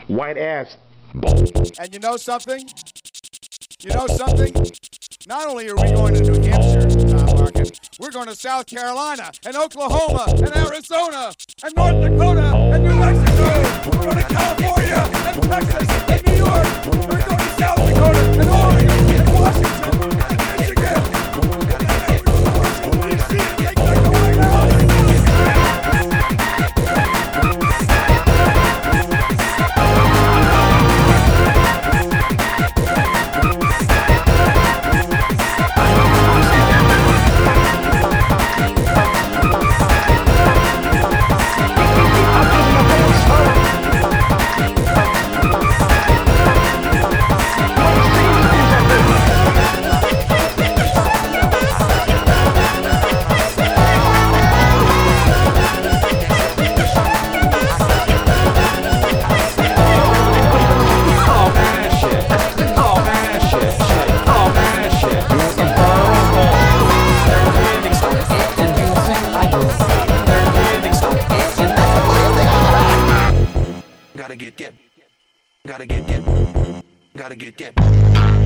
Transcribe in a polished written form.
white ass. Bold. And you know something? You know something? Not only are we going to New Hampshire, Tom Larkin, we're going to South Carolina, and Oklahoma, and Arizona, and North Dakota, and New Mexico. We're going to California, and Texas, and New York. We're going to South Dakota, and Oregon, and Washington, and Michigan. And we're going to Washington, D.C. and take back the White House. Gotta get that.